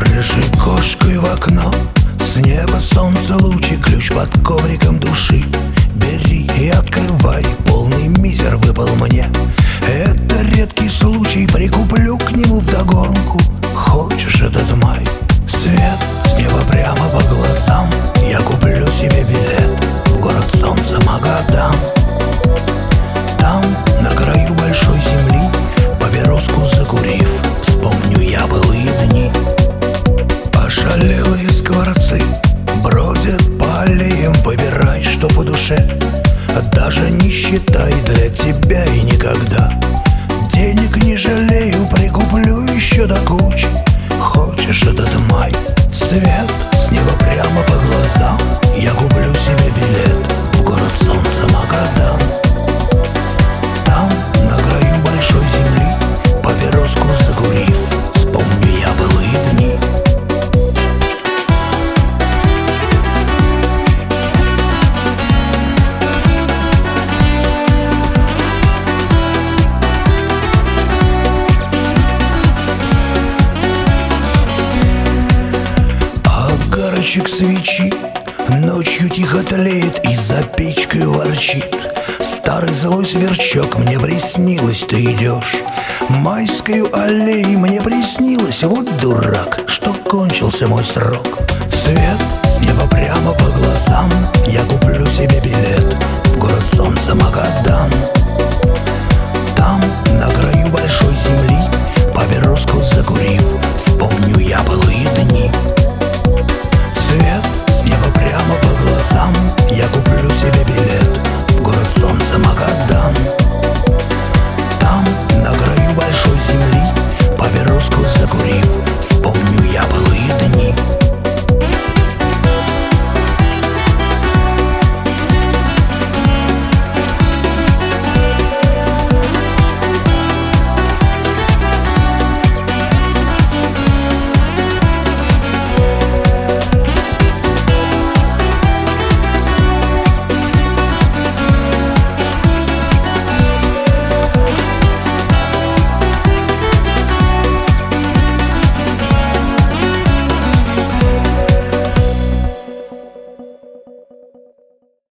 Рыжей кошкой в окно, с неба солнце лучи, ключ под ковриком души. Бери и открывай, полный мизер выпал мне. Это редкий случай, прикуплю к нему вдогонку. Хочешь этот май? Свет с неба прямо по глазам. Я куплю себе билет в город солнца Магадан. Там, на краю большой земли, папироску закурив, вспомню я былые дни. Ошалелые скворцы бродят по аллеям, выбирай, что по душе. Даже не считай, для тебя и никогда. Денег не жалею, прикуплю еще до кучи. Хочешь этот май? Свет с неба прямо по глазам. Я куплю себе билет в город солнца Магадан. Там, на краю большой земли, папироску закурив, вспомню я былые дни. Огарочек свечи ночью тихо тлеет и за печкой ворчит. Старый злой сверчок, мне приснилось, ты идешь майскою аллеей, мне приснилось, вот дурак, что кончился мой срок. Свет с неба прямо по глазам. Я куплю себе билет в город солнца Магадан. Там, на краю большой земли, папироску закурив,